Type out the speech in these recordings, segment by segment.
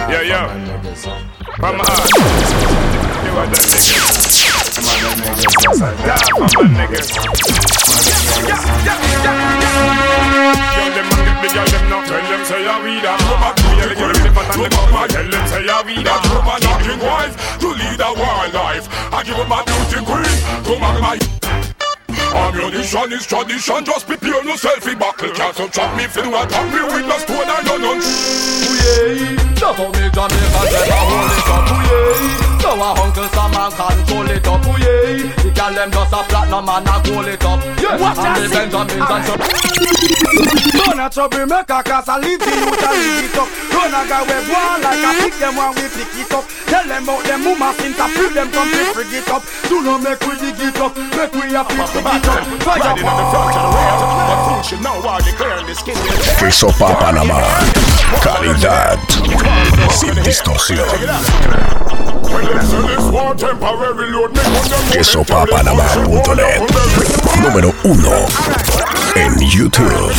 Yeah, yeah. From my heart. You are the niggas. From my niggas. Yo, them man get big, yo, them not tell them say a weeda. Tell them say a weeda. Man a king wife to lead a wild life. I give up my beauty queen to my ammunition is tradition. Just prepare yourself in battle. Can't subtract me if you attack me with the stone and no none. Love how me Jamaica never hold it up, ooh. So a Uncle Sam and control it up, ooh. The girl them just a platinum and a hold it up. Yes, and the Benjamins and so. Don't a troublemaker cause I leave the youth and leave it up. Don't a guy with one like I pick them when we pick it up. Tell them about them mama since I put them come to frig it up. Do not make we dig it up, make we a pick it up. Fire Queso Panamá, calidad sin distorsión. Quesopanamá.net, número 1 en YouTube.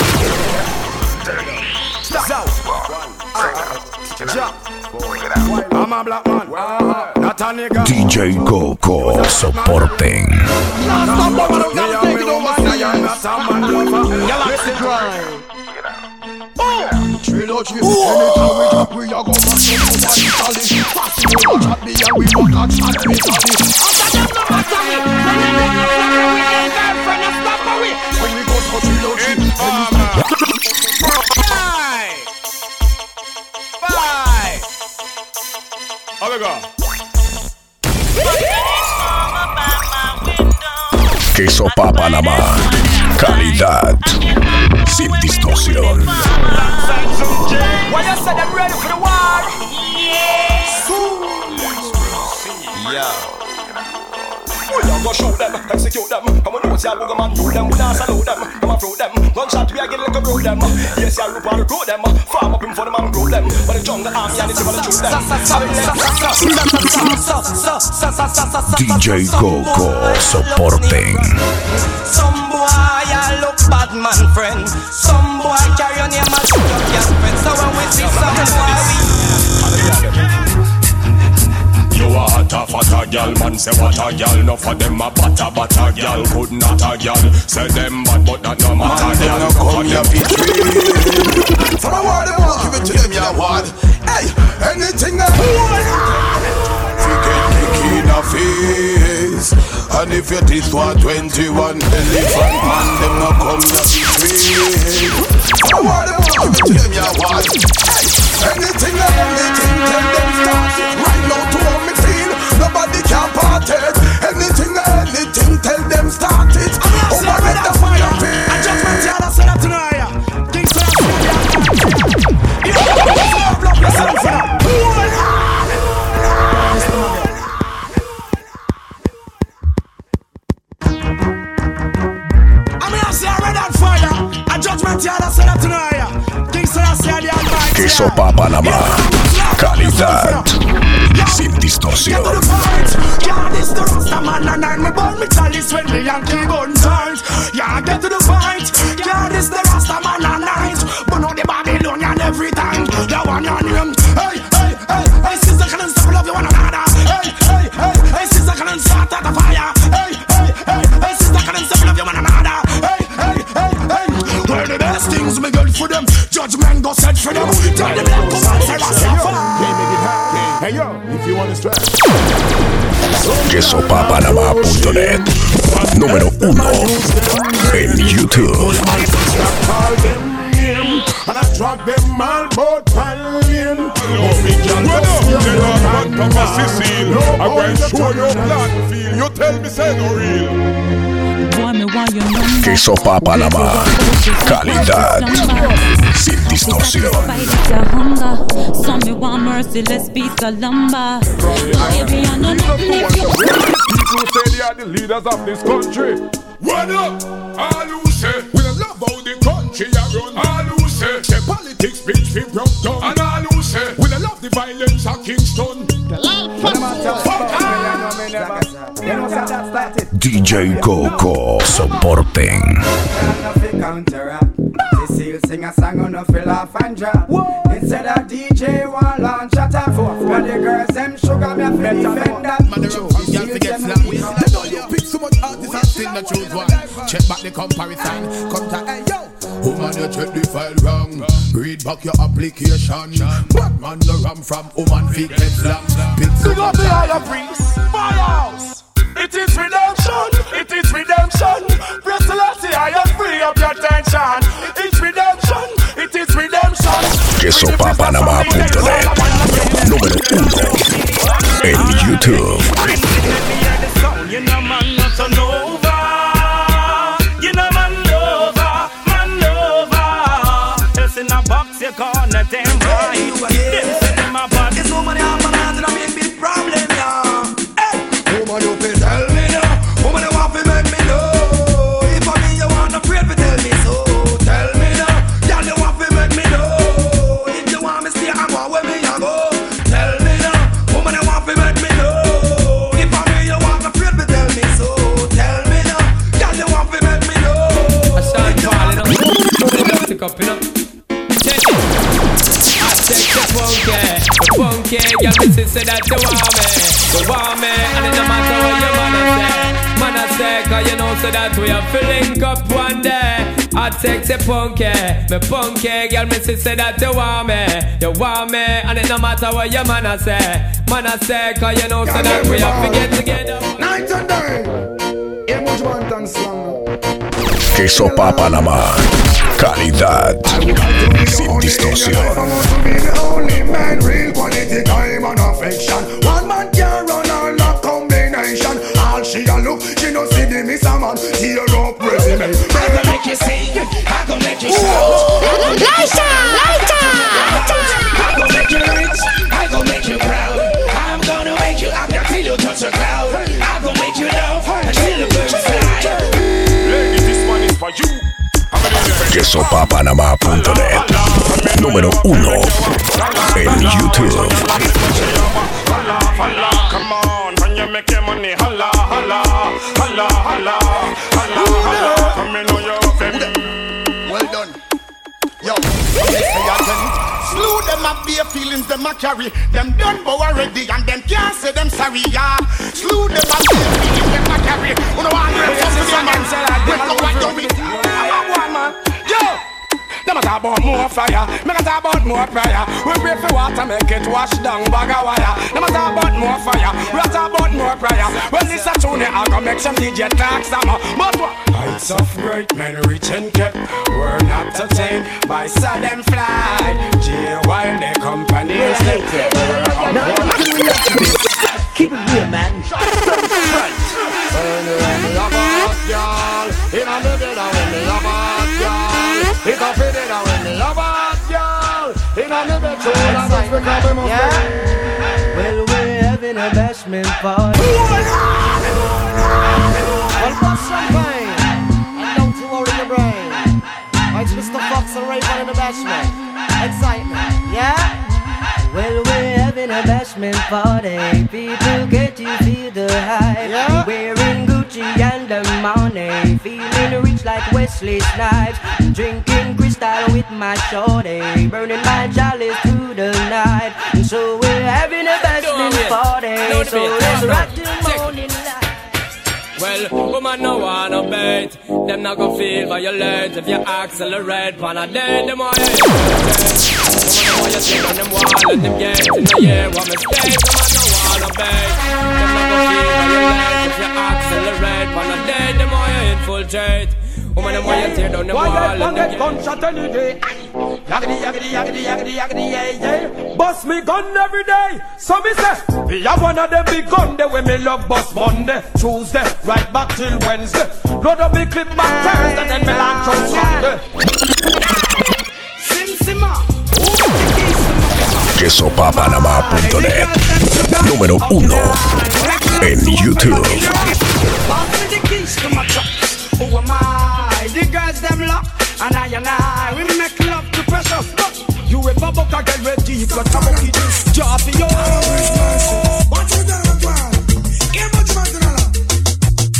I'm a black man, not a nigga. DJ Coco supporting. Trilogy, anytime we drop, we are gonna see nobody solid. Fast, we will chat me and we will not chat me solid. After them, when we go for trilogy, Bye. How we go? Queso Panamá, calidad sin distorsión. Why you said I'm ready for the war? Yes. We are gonna shoot them, execute them. Come on, what's your logo man? Do them, we dance salute them. Come on, throw them. Gunshot, we are getting like a road them. Yes, you're up on the road them. Farm up in for them and grow them. But the jungle army and it's about to shoot them. DJ Coco supporting. Some boy I look bad man friend. Some boy carry on your man shoot up your friend. So when we see some boy you a hotter fatter gal, man say what a gal. No for them a batter gal, could not a gal. Say them bad but that no matter gal. no come here for a word them all, give it to them ya word. Hey, anything I want, we get kick in the face. And if your teeth were 21 elephant man, them no come here betray. For a word them all, give it to them ya word. Hey, anything I anything, tell them start it. Right now to how me feel, nobody can part it. Anything, tell them start it. Over the fire pit. I just want you to say that tonight. King Sir, you love yourself for that. I mean, I say I read that fire. I just want you to say that tonight. King Sir, I say the Almighty. Queso Panamá, calidad sin distorsión. God is the Rasta man and I'm about me chalice when me Yankee gun times. Yeah, get to the fight. God is the Rasta man and night. But not the Babylonian every time. The one on him. Hey, hey, hey, hey, sister, can you stop love you one another? Hey, hey, hey, hey, sister, can you start at the fire? Hey, hey, hey, hey, sister, can you stop love you one another? Hey, hey, hey, hey. Well, the best things me good for them. Judgment go set for them. Tell them that come and say Hey yo, if you want to stress. Quesopanamá.net, número 1 en YouTube. And I drag them all both pallion. I will show you black feel. You tell me say no real. Queso Panamá, calidad sin distorsión. Some me want merciless beats of lumber. Baby, I know People say they are the leaders of this country. What up? All who say we love how the country are run. All who say the politics bitch we broke down. And all who say we love the violence of Kingston. DJ Coco supporting. sing a song on a fill off and drop. Instead of DJ one launch at a four. When the girls them sugar me a feel defend that. Man, the rough girl forget slang. I know you pick so much artists and still not choose one. Check back the comparison. Come to hey yo. Woman, you check the file wrong. Read back your application. Batman no ram from woman feet get slam. Big up the higher priest. Firehouse. It is redemption. It is redemption. Press the last I am free up your tension. It's redemption. It is redemption. QuesoPaPanamá.net Número 1 en YouTube. You know man not so nova. You know man over, man over. Else in a box you corner them right. Them say them a bad. This woman have an hand and a big problem now. Hey, woman you fi tell me now. Woman you want to make me know. If I mean you want to pray to tell me so. Tell me now. Girl you want to make me know. If you want me stay I'm going where me I go. Tell me now. Woman you want to make me know. If I mean you want to pray to tell me so. Tell me now. Girl you want to make me know. I start calling up. The cup, you know. Check it. I check the funky, girl, me say that you want me, and it no matter what your man I say, cause you know, so that we are filling up one day. I take the punky, girl, me say that you want me, and it no matter what your man I say, cause you know, so that we are to get together. Night and day, much one thanks song. QuesoPaPanamá, calidad sin distorsión. Man, real quality time and affection. One man can run all that combination. All she a look, she no see the miss a man. Tear up resume. I gon' make you sing, I gon' make you shout. Lighter. I gon' make you rich, I gon' make you proud. I'm gonna make you happy till you touch a cloud. I gon' make you love until the birds fly. Ladies, this one is for you. QuesoPaPanamá.net Número 1 en YouTube. Come on, when you make your money, holla, holla, holla, holla, holla, holla. Come in on your fame. Well done. Yo, slew them up their feelings, them a carry. Them done bow already and them can't say them sorry, yeah. Slew them up their feelings, them a carry. You know what I'm saying? Break up what you mean. Yo! Them a talk about more fire, me a talk about more prayer. We pray for water, make it wash down bag of wire. Them a talk about more fire, we a talk about more prayer. Well, this a tune, I go make some DJ talk some. But what? Heights of great men rich and kept were not attained by sudden flight. J while their company is keep it real, man. When me love a girl, in a middle when me love a girl, it a fit it when me love a girl, in a middle so that is because we must Well, we're having a bashment party. Well, bust champagne and don't you worry your brain. It's Mr. Fox and Raven in the bashment. Excitement, yeah? Well, we're having a bashment party. People get to feel the hype. Yeah. Wearing Gucci and the money. Feeling rich like Wesley Snipes. Drinking crystal with my shorty. Burning my chalice through the night. And so we're having a bashment party. So let's rock till morning light. Well, woman no wanna bait. Them not gon' feel violent if you accelerate. Pan a day, them all you woman you sit on them wall and them get in the air. What mistake, woman no wanna bait. Them not gon' feel violent if you accelerate. Pan a day, them all you infiltrate. Woman them why you tear down them wall and them get gunshot any day. Yaggedy, yeah. Bust me gun every day. So me say, we have one of them big gun there when me love bust Monday, Tuesday, right back till Wednesday. Load up me clip back Thursday, then me launch on Sunday. Sim-Sima. QuesoPaPanamá.net Número 1 en YouTube. Who am I? The girls them lock, and I, we make love to pressure. You ever buck a girl with deep, got a monkey juice, job for you. What you done, man? Give much man to the love.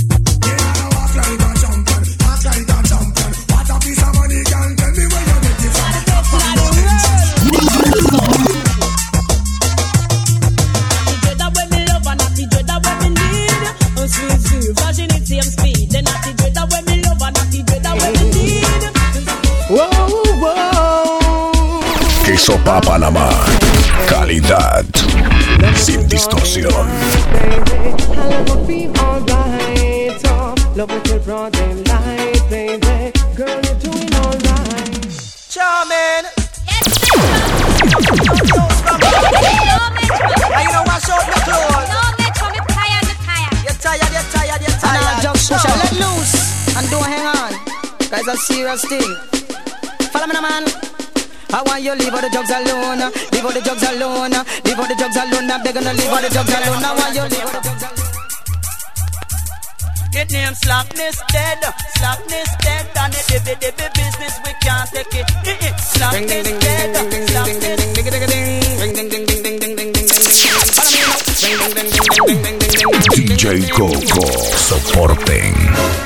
Yeah, I walk like a champion, talk like a champion. What a piece of money can tell me where you get it Queso Pa Panamá. Calidad sin distorsión. Love with your broad and light, baby. Girl, you're doing alright. Charming. You know wash out your clothes. No, Metro, I'm tired. You're tired. Now just push and let loose and don't hang on. Guys, a serious thing. Follow me now, man. I want you leave all the drugs alone. Leave all the drugs alone. Leave all the drugs alone. I'm begging to leave all the drugs alone. I want you leave all the drugs alone. It name slackness dead, and it dibby business we can't take it. Slackness dead, DJ Coco supporting.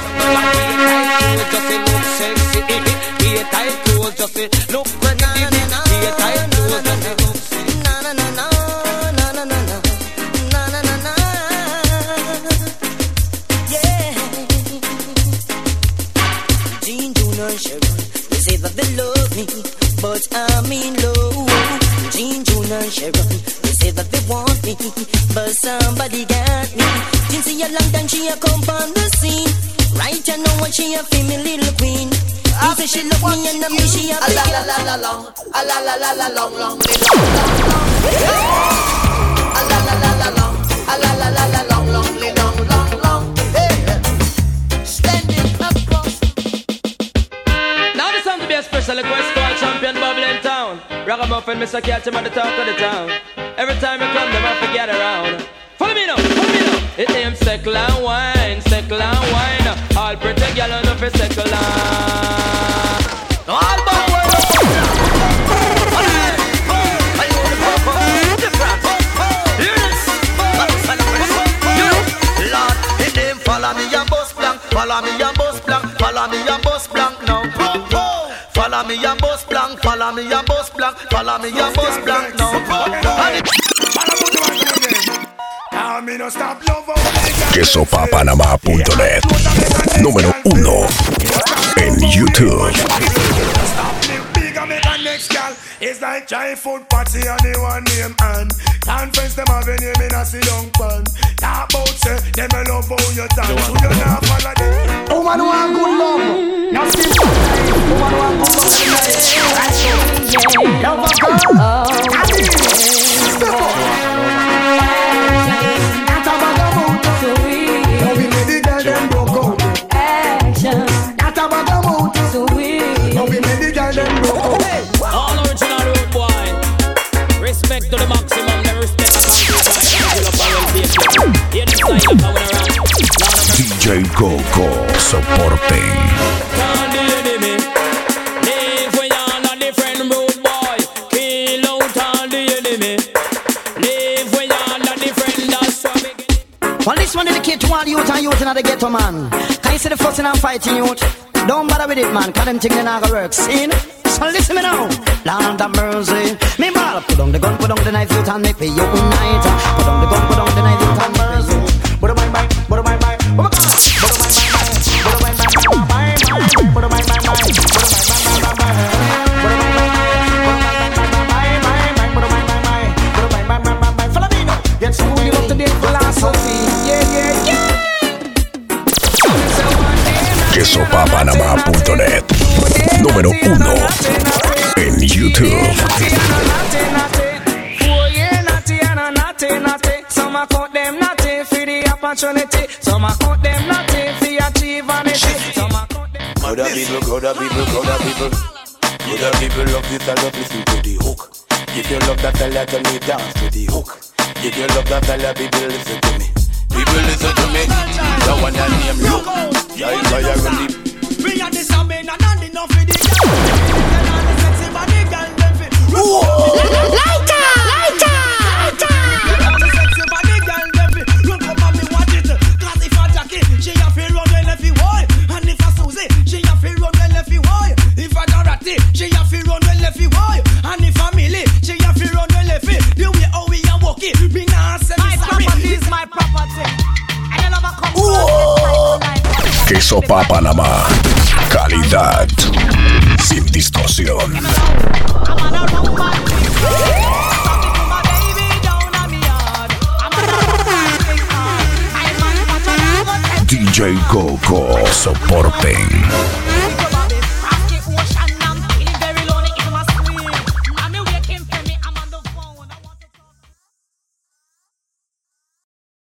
Look but I'm in love. Jean, June and Sharon, they say that they want me, but somebody got me. Didn't see a long time she a come on the scene. Right, I know what she a female little queen. He say she love me and I me she a big la la la long, a la la la la long, long, long, a la la la la long, a la la la la long, long, long, long, long. Standing up. Now this time to be a special request called Champion Bubble in Town. Ragamuffin, Mr. Catch him at the top of the town. Every time you come, them have to get around. Follow me now. It name's Seckle and Wine. All pretty girl on the Seckle and all bad world. Lord, it name follow me and bus blank. Follow me and bus blank. Follow me and bus blank now. Follow me and bus blank. Follow me and bus blank. Follow me and bus blank now. QuesoPaPanamá.net. Número 1 en YouTube. It's like giant food party and they one name and conference them have a name in a young pan. Talk about say them a love how you dance. So you not follow them. Woman want good love. Now see woman want good love. Love a girl. Step up. That's a bagamoon. So we love it the girl them broke out. Action. That's a bagamoon. So we love it the girl them broke out. All original road boy. Respect to the maximum, never respect the DJ Coco supporting. Can't the enemy. Live when you're on a different road boy. Kill out all the enemy. Live when you're on a different that's what we get. Well, this one dedicated to all youth and youth in the ghetto, man. Can you see the fussing and fighting youth? Don't bother with it, man, cause them things they not gonna work. See? So listen me now. Land of mercy. Me ball, put on the gun, put on the knife, youth and make me unite. Put on the gun, put on the knife, youth and mercy. Put on my mind, put on my mind. Oh my God. Put on my mind, put on my mind, put on my mind, put on my mind, put on my mind, put on my mind. Follow me now. Get schooled up to date philosophy. Yeah. QuesoPaPanamá.net. Número 1 en YouTube. Some a cut them naughty for the opportunity. Some a cut them naughty for achieve vanity. Some a cut them. Other people love this and love listen to the hook. If you love that fella, tell me dance to the hook. If you love that fella, people listen to me. People listen to me. The one that name look. Yeah, it's why you're gonna leave. We are this and men and not enough for the girl. The sexy body girl them fit. Lighter! The sexy body girl them fit. Run come and me watch it. Cause if a Jackie, she a feel run well if you boy. And if a Susie, she a feel run well if you boy. If a Dorothy, she a feel run well if you boy. And if a Millie, she a feel run well if you. The way how we are walking, we not say my property is my property. I love a come Eso pa' Panamá. Calidad sin distorsión. DJ Coco Soporten.